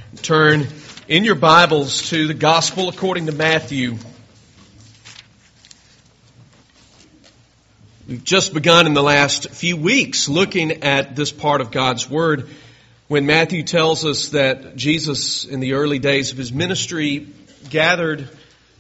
turn in your Bibles to the Gospel according to Matthew. We've just begun in the last few weeks looking at this part of God's Word when Matthew tells us that Jesus, in the early days of His ministry, gathered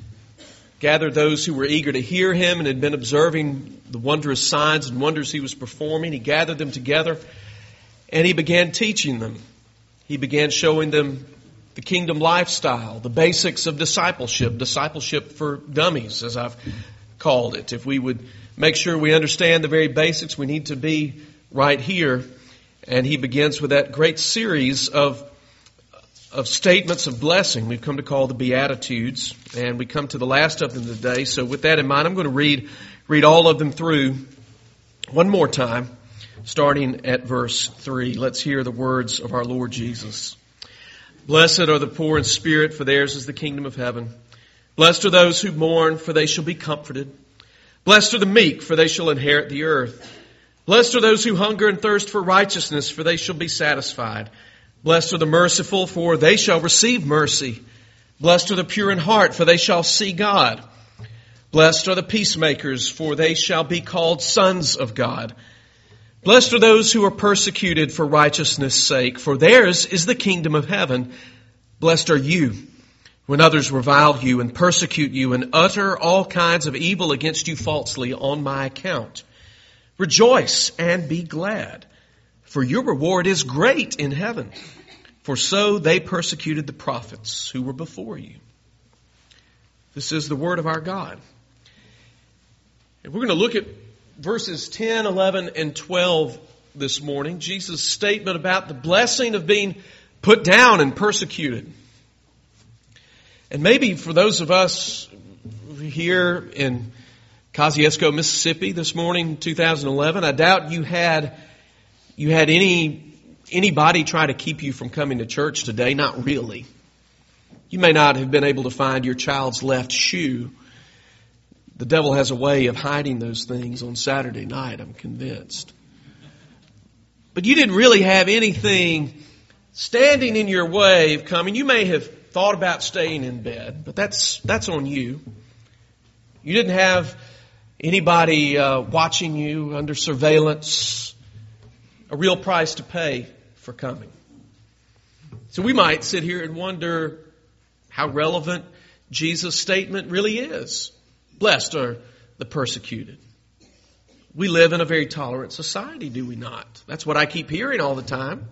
those who were eager to hear Him and had been observing the wondrous signs and wonders He was performing. He gathered them together and He began teaching them. He began showing them the kingdom lifestyle, the basics of discipleship for dummies, as I've called it. If we would make sure we understand the very basics, we need to be right here. And He begins with that great series of statements of blessing we've come to call the Beatitudes. And we come to the last of them today. So with that in mind, I'm going to read all of them through one more time, starting at verse 3. Let's hear the words of our Lord Jesus. Blessed are the poor in spirit, for theirs is the kingdom of heaven. Blessed are those who mourn, for they shall be comforted. Blessed are the meek, for they shall inherit the earth. Blessed are those who hunger and thirst for righteousness, for they shall be satisfied. Blessed are the merciful, for they shall receive mercy. Blessed are the pure in heart, for they shall see God. Blessed are the peacemakers, for they shall be called sons of God. Blessed are those who are persecuted for righteousness' sake, for theirs is the kingdom of heaven. Blessed are you when others revile you and persecute you and utter all kinds of evil against you falsely on my account. Rejoice and be glad, for your reward is great in heaven. For so they persecuted the prophets who were before you. This is the word of our God. And we're going to look at verses 10, 11, and 12 this morning. Jesus' statement about the blessing of being put down and persecuted. And maybe for those of us here in Kosciuszko, Mississippi this morning, 2011, I doubt you had anybody try to keep you from coming to church today. Not really. You may not have been able to find your child's left shoe. The devil has a way of hiding those things on Saturday night, I'm convinced. But you didn't really have anything standing in your way of coming. You may have thought about staying in bed, but that's on you. You didn't have anybody watching you under surveillance, a real price to pay for coming. So we might sit here and wonder how relevant Jesus' statement really is. Blessed are the persecuted. We live in a very tolerant society, do we not? That's what I keep hearing all the time.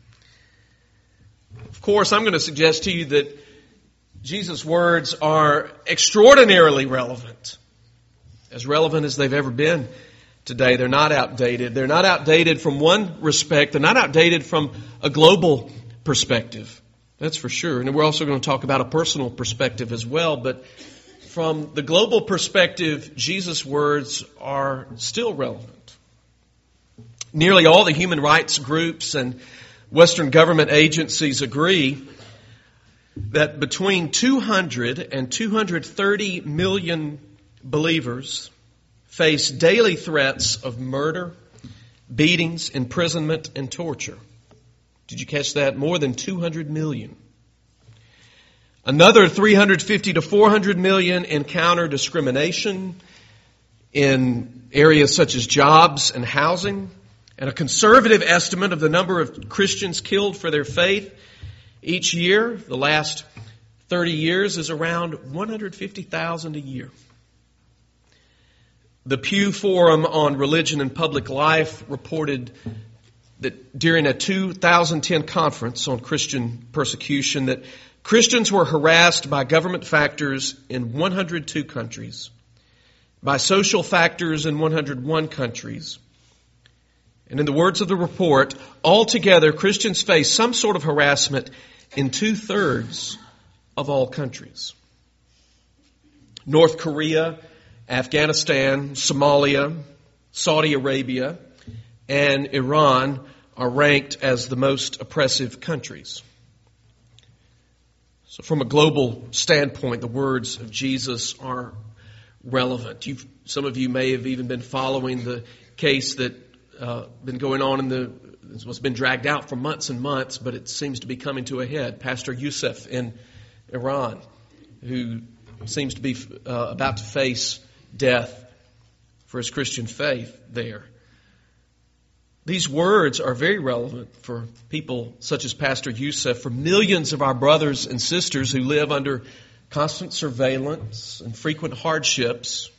Of course, I'm going to suggest to you that Jesus' words are extraordinarily relevant. As relevant as they've ever been today. They're not outdated. They're not outdated from one respect. They're not outdated from a global perspective. That's for sure. And we're also going to talk about a personal perspective as well. But from the global perspective, Jesus' words are still relevant. Nearly all the human rights groups and Western government agencies agree that between 200 and 230 million believers face daily threats of murder, beatings, imprisonment, and torture. Did you catch that? More than 200 million. Another 350 to 400 million encounter discrimination in areas such as jobs and housing. And a conservative estimate of the number of Christians killed for their faith each year, the last 30 years, is around 150,000 a year. The Pew Forum on Religion and Public Life reported that during a 2010 conference on Christian persecution that Christians were harassed by government factors in 102 countries, by social factors in 101 countries. And in the words of the report, altogether Christians face some sort of harassment in 2/3 of all countries. North Korea, Afghanistan, Somalia, Saudi Arabia, and Iran are ranked as the most oppressive countries. So from a global standpoint, the words of Jesus are relevant. Some of you may have even been following the case that been going on in It's been dragged out for months and months, but it seems to be coming to a head. Pastor Youssef in Iran, who seems to be about to face death for his Christian faith there. These words are very relevant for people such as Pastor Youssef, for millions of our brothers and sisters who live under constant surveillance and frequent hardships.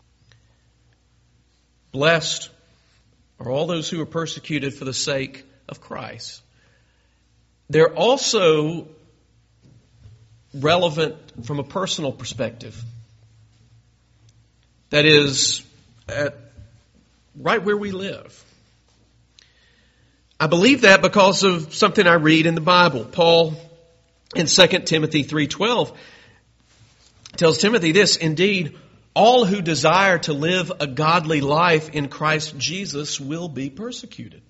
Blessed are all those who are persecuted for the sake of Christ. They're also relevant from a personal perspective. That is, right where we live. I believe that because of something I read in the Bible. Paul in 2 Timothy 3:12 tells Timothy this, "Indeed, all who desire to live a godly life in Christ Jesus will be persecuted."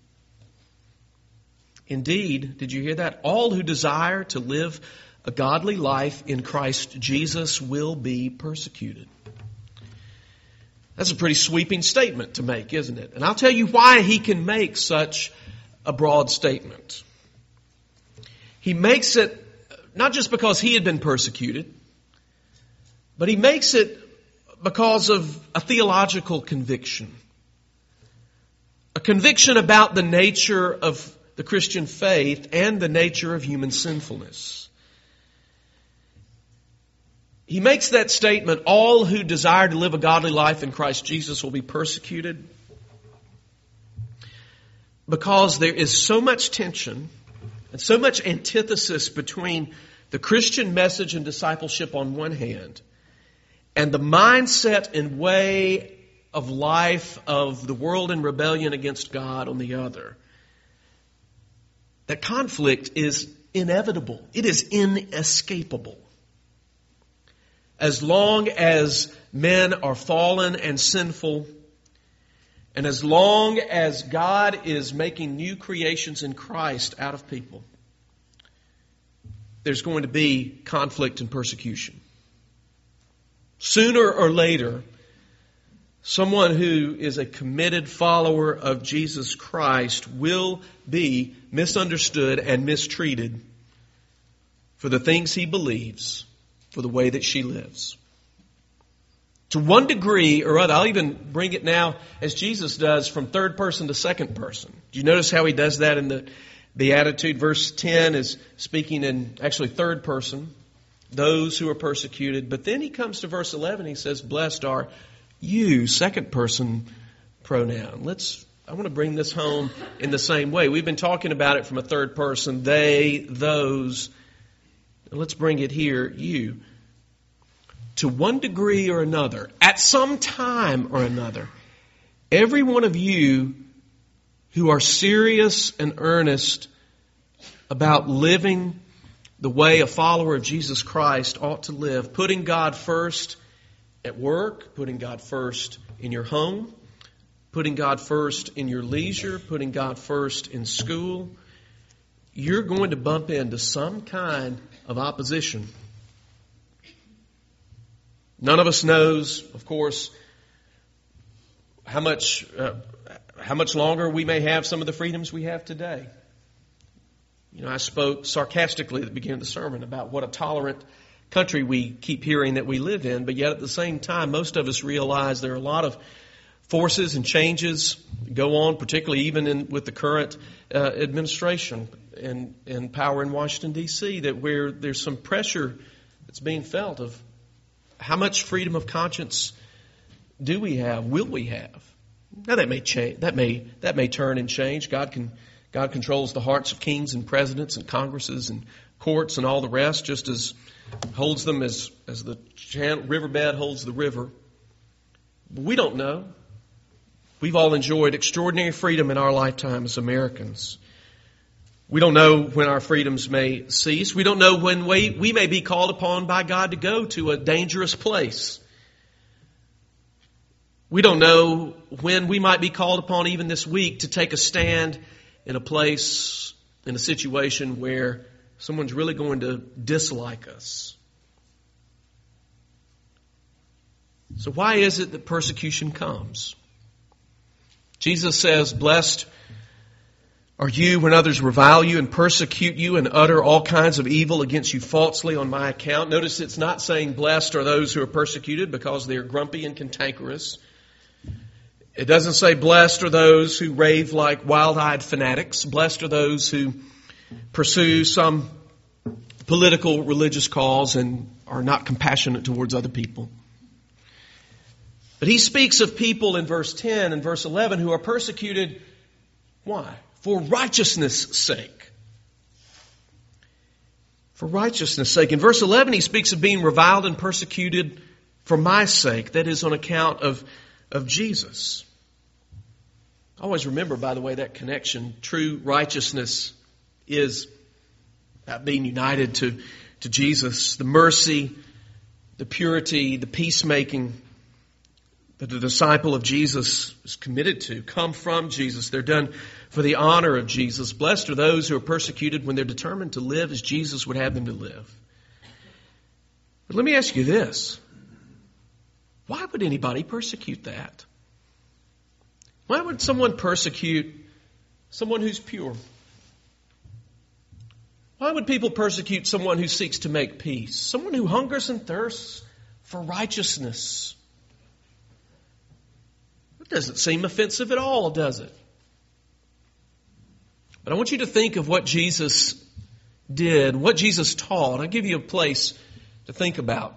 Indeed, did you hear that? All who desire to live a godly life in Christ Jesus will be persecuted. That's a pretty sweeping statement to make, isn't it? And I'll tell you why he can make such a broad statement. He makes it not just because he had been persecuted, but he makes it because of a theological conviction. A conviction about the nature of the Christian faith and the nature of human sinfulness. He makes that statement, all who desire to live a godly life in Christ Jesus will be persecuted, because there is so much tension and so much antithesis between the Christian message and discipleship on one hand and the mindset and way of life of the world in rebellion against God on the other. That conflict is inevitable. It is inescapable. As long as men are fallen and sinful, and as long as God is making new creations in Christ out of people, there's going to be conflict and persecution. Sooner or later, someone who is a committed follower of Jesus Christ will be misunderstood and mistreated for the things he believes, for the way that she lives. To one degree or other, I'll even bring it now as Jesus does from third person to second person. Do you notice how he does that in the Beatitude? Verse 10 is speaking in actually third person, those who are persecuted. But then he comes to verse 11, he says, blessed are you, second person pronoun. I want to bring this home in the same way. We've been talking about it from a third person, they, those. Let's bring it here, you. To one degree or another, at some time or another, every one of you who are serious and earnest about living the way a follower of Jesus Christ ought to live, putting God first at work, putting God first in your home, putting God first in your leisure, putting God first in school, you're going to bump into some kind of opposition. None of us knows, of course, how much longer we may have some of the freedoms we have today. You know, I spoke sarcastically at the beginning of the sermon about what a tolerant country we keep hearing that we live in, but yet at the same time, most of us realize there are a lot of forces and changes go on, particularly even with the current administration and power in Washington, D.C., that where there's some pressure that's being felt of how much freedom of conscience do we have? Will we have? Now that may change. That may turn and change. God controls the hearts of kings and presidents and congresses and courts and all the rest, just as holds them as the riverbed holds the river. But we don't know. We've all enjoyed extraordinary freedom in our lifetime as Americans. We don't know when our freedoms may cease. We don't know when we may be called upon by God to go to a dangerous place. We don't know when we might be called upon even this week to take a stand in a place, in a situation where someone's really going to dislike us. So why is it that persecution comes? Jesus says, blessed Are you when others revile you and persecute you and utter all kinds of evil against you falsely on my account? Notice it's not saying blessed are those who are persecuted because they are grumpy and cantankerous. It doesn't say blessed are those who rave like wild-eyed fanatics. Blessed are those who pursue some political, religious cause and are not compassionate towards other people. But he speaks of people in verse 10 and verse 11 who are persecuted. Why? For righteousness' sake. For righteousness' sake. In verse 11 he speaks of being reviled and persecuted for my sake. That is on account of Jesus. Always remember, by the way, that connection. True righteousness is about being united to Jesus. The mercy, the purity, the peacemaking that the disciple of Jesus is committed to come from Jesus. They're done for the honor of Jesus. Blessed are those who are persecuted when they're determined to live as Jesus would have them to live. But let me ask you this. Why would anybody persecute that? Why would someone persecute someone who's pure? Why would people persecute someone who seeks to make peace? Someone who hungers and thirsts for righteousness? It doesn't seem offensive at all, does it? But I want you to think of what Jesus did, what Jesus taught. I'll give you a place to think about.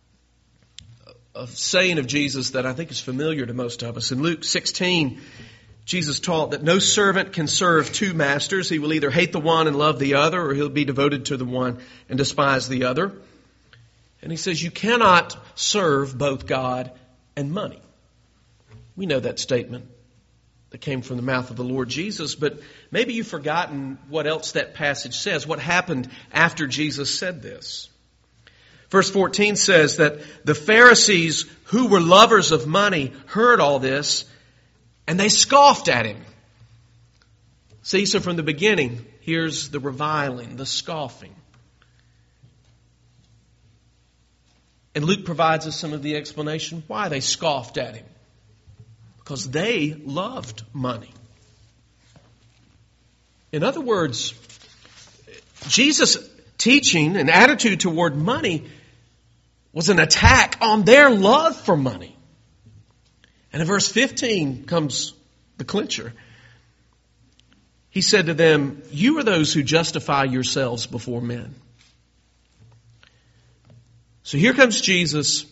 A saying of Jesus that I think is familiar to most of us. In Luke 16, Jesus taught that no servant can serve two masters. He will either hate the one and love the other, or he'll be devoted to the one and despise the other. And he says you cannot serve both God and money. We know that statement that came from the mouth of the Lord Jesus, but maybe you've forgotten what else that passage says, what happened after Jesus said this. Verse 14 says that the Pharisees, who were lovers of money, heard all this, and they scoffed at him. See, so from the beginning, here's the reviling, the scoffing. And Luke provides us some of the explanation why they scoffed at him. Because they loved money. In other words, Jesus' teaching and attitude toward money was an attack on their love for money. And in verse 15 comes the clincher. He said to them, you are those who justify yourselves before men. So here comes Jesus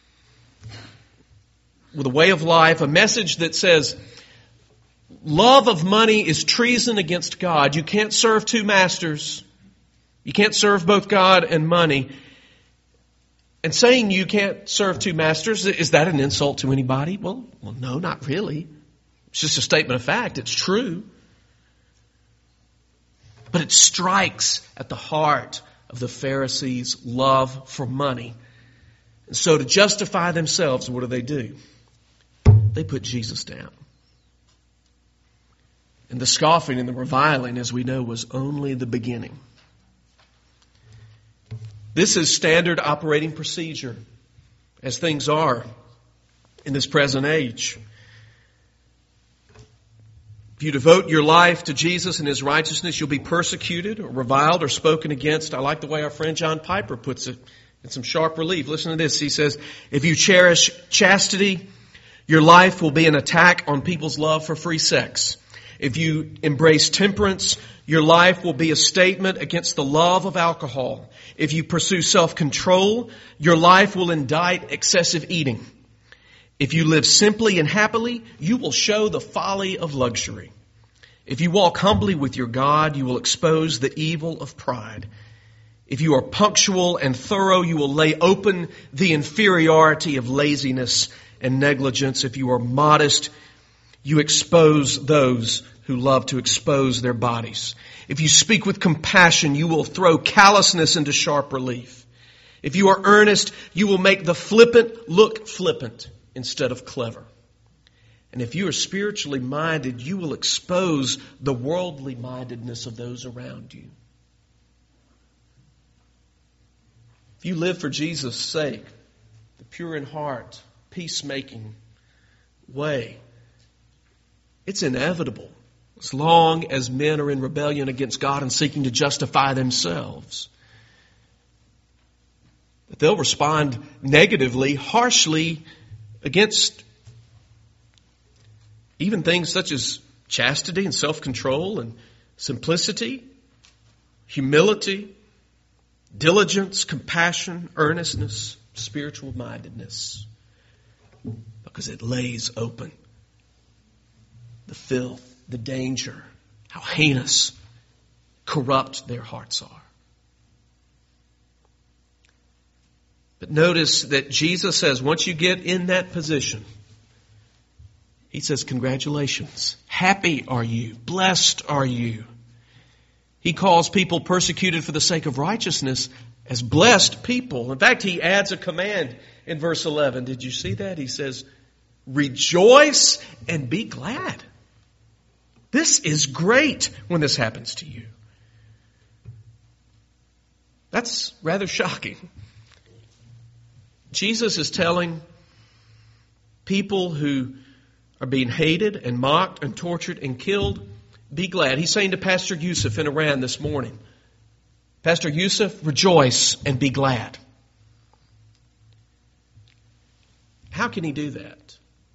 with a way of life, a message that says, love of money is treason against God. You can't serve two masters. You can't serve both God and money. And saying you can't serve two masters, is that an insult to anybody? Well, no, not really. It's just a statement of fact. It's true. But it strikes at the heart of the Pharisees' love for money. And so to justify themselves, what do? They put Jesus down. And the scoffing and the reviling, as we know, was only the beginning. This is standard operating procedure as things are in this present age. If you devote your life to Jesus and His righteousness, you'll be persecuted or reviled or spoken against. I like the way our friend John Piper puts it in some sharp relief. Listen to this. He says, if you cherish chastity, your life will be an attack on people's love for free sex. If you embrace temperance, your life will be a statement against the love of alcohol. If you pursue self-control, your life will indict excessive eating. If you live simply and happily, you will show the folly of luxury. If you walk humbly with your God, you will expose the evil of pride. If you are punctual and thorough, you will lay open the inferiority of laziness and negligence. If you are modest, you expose those who love to expose their bodies. If you speak with compassion, you will throw callousness into sharp relief. If you are earnest, you will make the flippant look flippant instead of clever. And if you are spiritually minded, you will expose the worldly mindedness of those around you. If you live for Jesus' sake, the pure in heart, peacemaking way, it's inevitable as long as men are in rebellion against God and seeking to justify themselves. That they'll respond negatively, harshly against even things such as chastity and self-control and simplicity, humility, diligence, compassion, earnestness, spiritual mindedness. Because it lays open the filth, the danger, how heinous, corrupt their hearts are. But notice that Jesus says, once you get in that position, He says, congratulations. Happy are you. Blessed are you. He calls people persecuted for the sake of righteousness as blessed people. In fact, He adds a command in verse 11. Did you see that? He says, rejoice and be glad. This is great when this happens to you. That's rather shocking. Jesus is telling people who are being hated and mocked and tortured and killed, be glad. He's saying to Pastor Yusuf in Iran this morning, Pastor Yusuf, rejoice and be glad. How can he do that?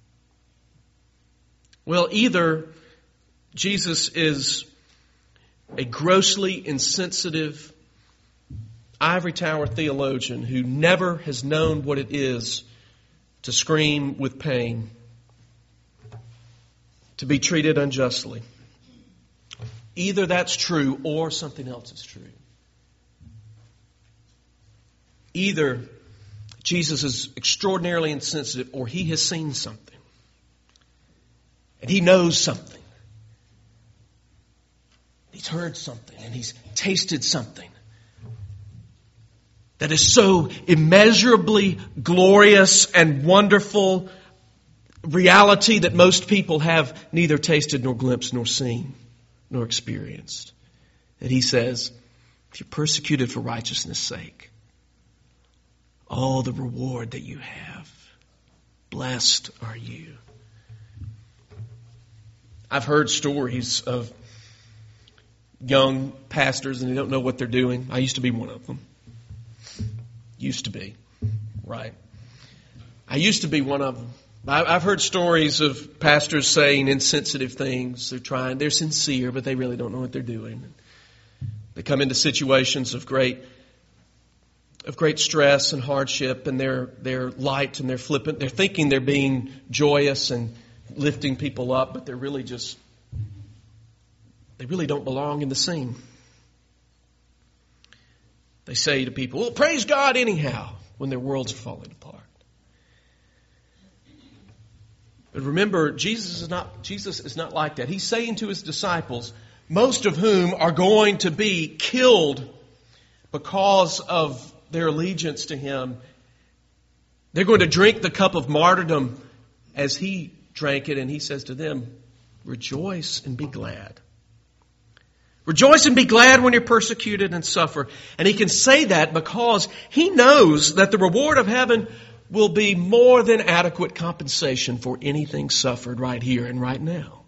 Well, either Jesus is a grossly insensitive ivory tower theologian who never has known what it is to scream with pain, to be treated unjustly. Either that's true or something else is true. Either Jesus is extraordinarily insensitive or He has seen something. And He knows something. He's heard something and He's tasted something that is so immeasurably glorious and wonderful reality that most people have neither tasted nor glimpsed nor seen nor experienced. That He says, if you're persecuted for righteousness' sake, all the reward that you have, blessed are you. I've heard stories of young pastors and they don't know what they're doing. I used to be one of them. Used to be, right? I used to be one of them. I've heard stories of pastors saying insensitive things. They're sincere, but they really don't know what they're doing. They come into situations of great stress and hardship, and they're light and they're flippant. They're thinking they're being joyous and lifting people up, but they really don't belong in the scene. They say to people, well, praise God anyhow, when their worlds are falling apart. But remember, Jesus is not like that. He's saying to His disciples, most of whom are going to be killed because of their allegiance to Him. They're going to drink the cup of martyrdom as He drank it, and He says to them, rejoice and be glad. Rejoice and be glad when you're persecuted and suffer. And He can say that because He knows that the reward of heaven will be more than adequate compensation for anything suffered right here and right now.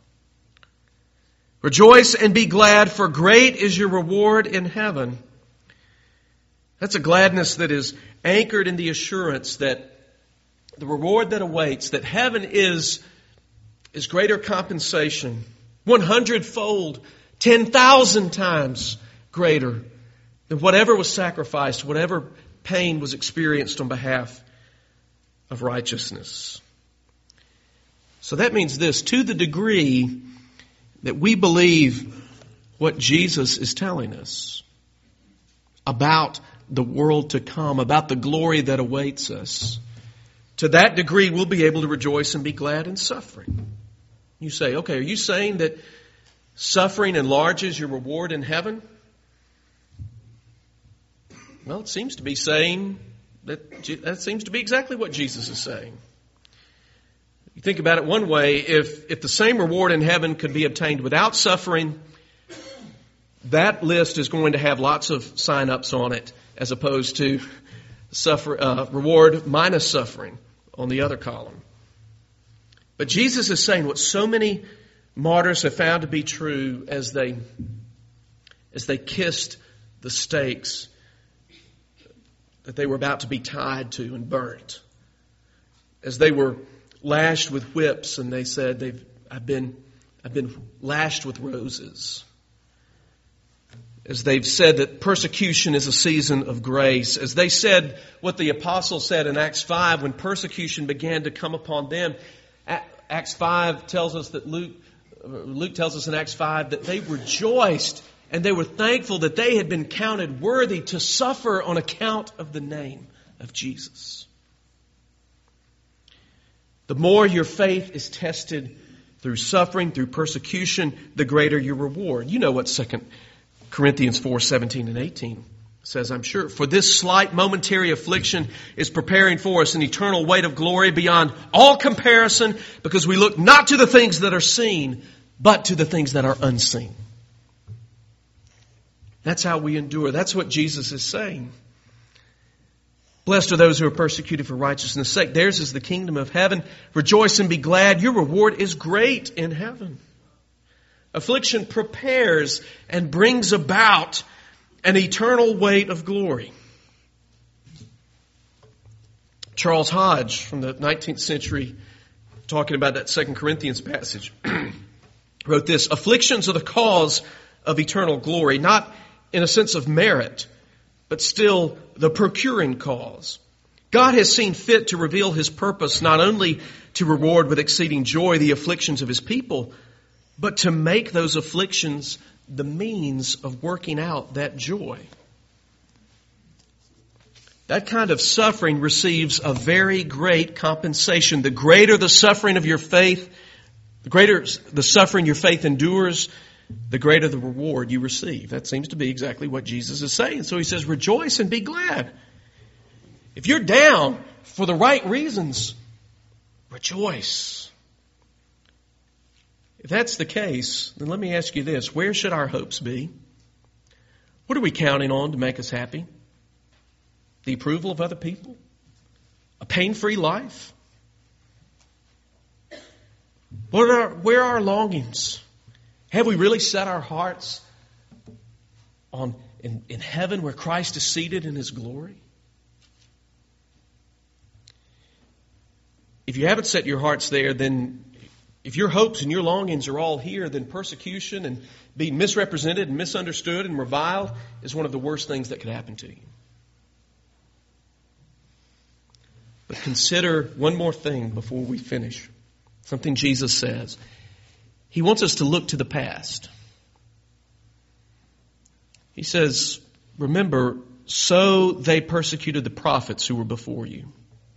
Rejoice and be glad, for great is your reward in heaven. That's a gladness that is anchored in the assurance that the reward that awaits, that heaven is greater compensation, 100-fold, 10,000 times greater than whatever was sacrificed, whatever pain was experienced on behalf of righteousness. So that means this, to the degree that we believe what Jesus is telling us about the world to come, about the glory that awaits us, to that degree we'll be able to rejoice and be glad in suffering. You say, okay, are you saying that suffering enlarges your reward in heaven? Well, it seems to be saying that seems to be exactly what Jesus is saying. You think about it one way, if the same reward in heaven could be obtained without suffering, that list is going to have lots of sign-ups on it as opposed to reward minus suffering on the other column. But Jesus is saying what so many martyrs have found to be true as they kissed the stakes that they were about to be tied to and burnt. As they were lashed with whips and they said, I've been lashed with roses. As they've said that persecution is a season of grace. As they said what the apostles said in Acts 5 when persecution began to come upon them. Acts 5 tells us that Luke tells us in Acts 5 that they rejoiced and they were thankful that they had been counted worthy to suffer on account of the name of Jesus. The more your faith is tested through suffering, through persecution, the greater your reward. You know what 2 Corinthians 4:17 and 18 says, I'm sure. For this slight momentary affliction is preparing for us an eternal weight of glory beyond all comparison, because we look not to the things that are seen, but to the things that are unseen. That's how we endure. That's what Jesus is saying. Blessed are those who are persecuted for righteousness' sake. Theirs is the kingdom of heaven. Rejoice and be glad. Your reward is great in heaven. Affliction prepares and brings about an eternal weight of glory. Charles Hodge from the 19th century, talking about that 2 Corinthians passage, wrote this: afflictions are the cause of eternal glory, not in a sense of merit, but still the procuring cause. God has seen fit to reveal His purpose not only to reward with exceeding joy the afflictions of His people, but to make those afflictions the means of working out that joy. That kind of suffering receives a very great compensation. The greater the suffering of your faith, the greater the suffering your faith endures, the greater the reward you receive. That seems to be exactly what Jesus is saying. So He says, rejoice and be glad. If you're down for the right reasons, rejoice. If that's the case, then let me ask you this. Where should our hopes be? What are we counting on to make us happy? The approval of other people? A pain-free life? Where are our longings? Have we really set our hearts on in heaven where Christ is seated in His glory? If you haven't set your hearts there, then if your hopes and your longings are all here, then persecution and being misrepresented and misunderstood and reviled is one of the worst things that could happen to you. But consider one more thing before we finish. Something Jesus says. He wants us to look to the past. He says, remember, so they persecuted the prophets who were before you.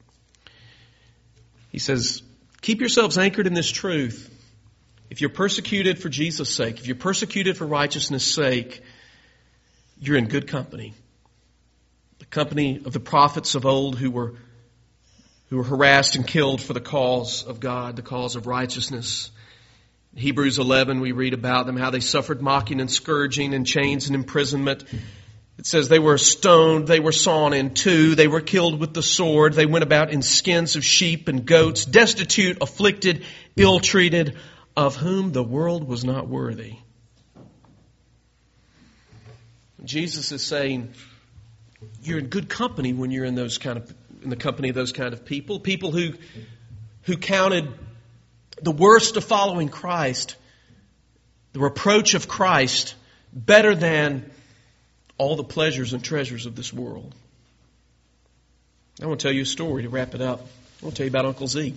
He says, keep yourselves anchored in this truth. If you're persecuted for Jesus' sake, if you're persecuted for righteousness' sake, you're in good company. The company of the prophets of old who were harassed and killed for the cause of God, the cause of righteousness. In Hebrews 11, we read about them, how they suffered mocking and scourging and chains and imprisonment. It says they were stoned, they were sawn in two, they were killed with the sword, they went about in skins of sheep and goats, destitute, afflicted, ill-treated, of whom the world was not worthy. Jesus is saying, you're in good company when you're in the company of those kind of people. People who counted the worst of following Christ, the reproach of Christ, better than all the pleasures and treasures of this world. I want to tell you a story to wrap it up. I want to tell you about Uncle Z.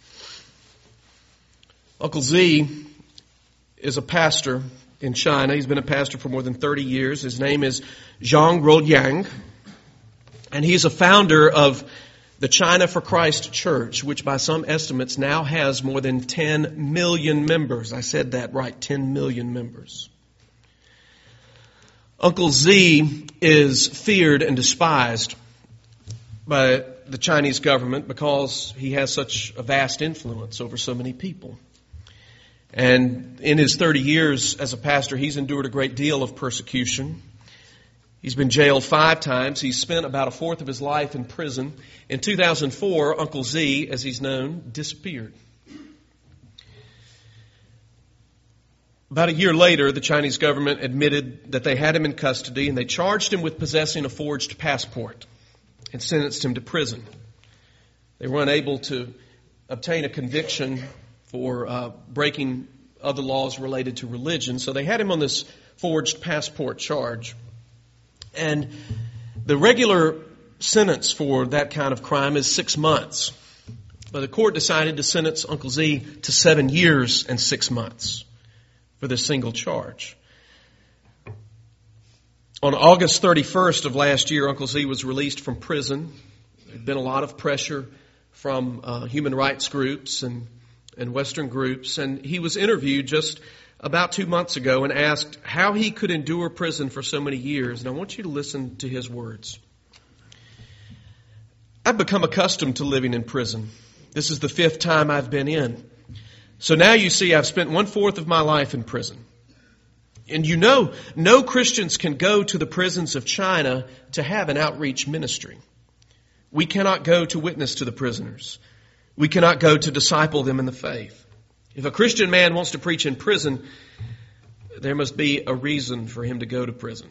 Uncle Z is a pastor in China. He's been a pastor for more than 30 years. His name is Zhang Ruoyang. And he's a founder of the China for Christ Church, which by some estimates now has more than 10 million members. I said that right, 10 million members. Uncle Z is feared and despised by the Chinese government because he has such a vast influence over so many people. And in his 30 years as a pastor, he's endured a great deal of persecution. He's been jailed 5 times. He's spent about a fourth of his life in prison. In 2004, Uncle Z, as he's known, disappeared. About a year later, the Chinese government admitted that they had him in custody, and they charged him with possessing a forged passport and sentenced him to prison. They were unable to obtain a conviction for breaking other laws related to religion, so they had him on this forged passport charge. And the regular sentence for that kind of crime is 6 months. But the court decided to sentence Uncle Z to 7 years and 6 months for this single charge. On August 31st of last year, Uncle Z was released from prison. There had been a lot of pressure from human rights groups and Western groups, and he was interviewed just about 2 months ago and asked how he could endure prison for so many years. And I want you to listen to his words. I've become accustomed to living in prison. This is the 5th time I've been in. So now you see I've spent 1/4 of my life in prison. And you know, no Christians can go to the prisons of China to have an outreach ministry. We cannot go to witness to the prisoners. We cannot go to disciple them in the faith. If a Christian man wants to preach in prison, there must be a reason for him to go to prison.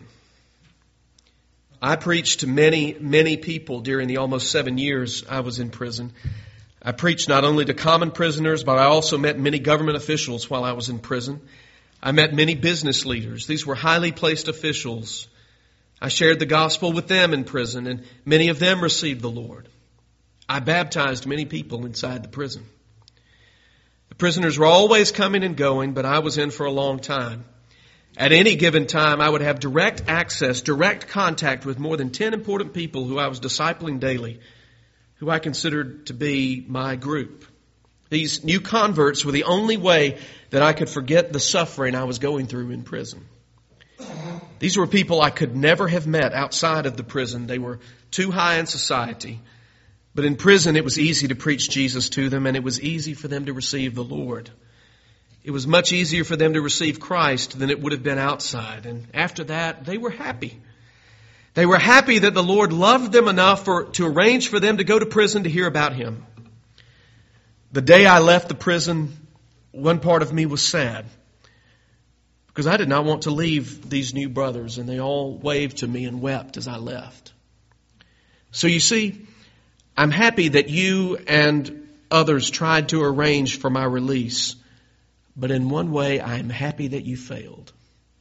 I preached to many, many people during the almost 7 years I was in prison. I preached not only to common prisoners, but I also met many government officials while I was in prison. I met many business leaders. These were highly placed officials. I shared the gospel with them in prison, and many of them received the Lord. I baptized many people inside the prison. The prisoners were always coming and going, but I was in for a long time. At any given time, I would have direct access, direct contact with more than 10 important people who I was discipling daily, who I considered to be my group. These new converts were the only way that I could forget the suffering I was going through in prison. These were people I could never have met outside of the prison. They were too high in society. But in prison, it was easy to preach Jesus to them, and it was easy for them to receive the Lord. It was much easier for them to receive Christ than it would have been outside. And after that, they were happy. They were happy that the Lord loved them enough to arrange for them to go to prison to hear about Him. The day I left the prison, one part of me was sad, because I did not want to leave these new brothers, and they all waved to me and wept as I left. So you see, I'm happy that you and others tried to arrange for my release, but in one way, I'm happy that you failed.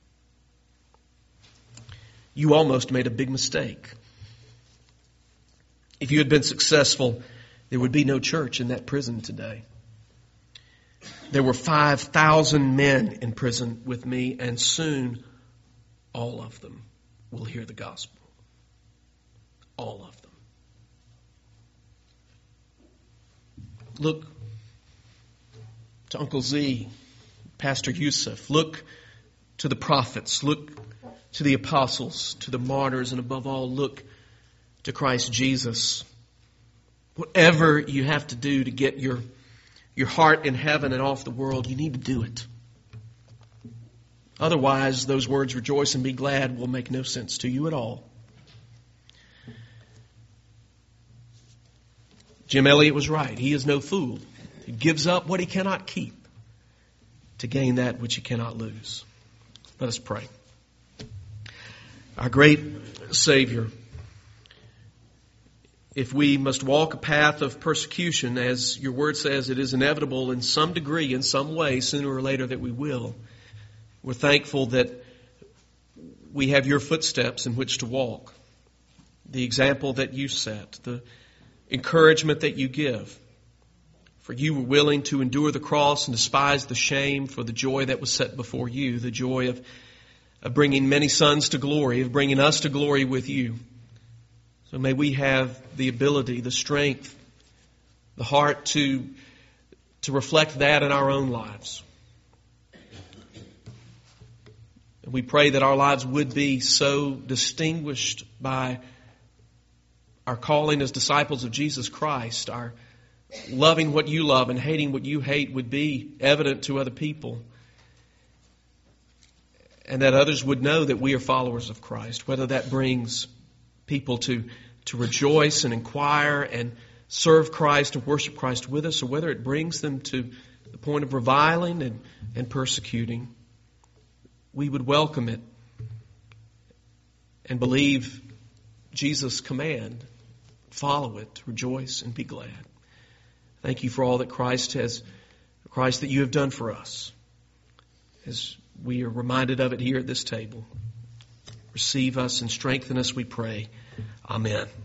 You almost made a big mistake. If you had been successful, there would be no church in that prison today. There were 5,000 men in prison with me, and soon all of them will hear the gospel. All of them. Look to Uncle Z, Pastor Yusuf. Look to the prophets. Look to the apostles, to the martyrs, and above all, look to Christ Jesus. Whatever you have to do to get your heart in heaven and off the world, you need to do it. Otherwise, those words, rejoice and be glad, will make no sense to you at all. Jim Elliot was right. He is no fool. He gives up what he cannot keep to gain that which he cannot lose. Let us pray. Our great Savior, if we must walk a path of persecution, as your word says, it is inevitable in some degree, in some way, sooner or later that we will. We're thankful that we have your footsteps in which to walk, the example that you set, the encouragement that you give. For you were willing to endure the cross and despise the shame for the joy that was set before you, the joy of bringing many sons to glory, of bringing us to glory with you. So may we have the ability, the strength, the heart to reflect that in our own lives. And we pray that our lives would be so distinguished by our calling as disciples of Jesus Christ, our loving what you love and hating what you hate would be evident to other people. And that others would know that we are followers of Christ, whether that brings people to rejoice and inquire and serve Christ and worship Christ with us, or whether it brings them to the point of reviling and persecuting. we would welcome it and believe Jesus' command, follow it, rejoice and be glad. Thank you for all that Christ that you have done for us. As we are reminded of it here at this table, receive us and strengthen us, we pray. Amen.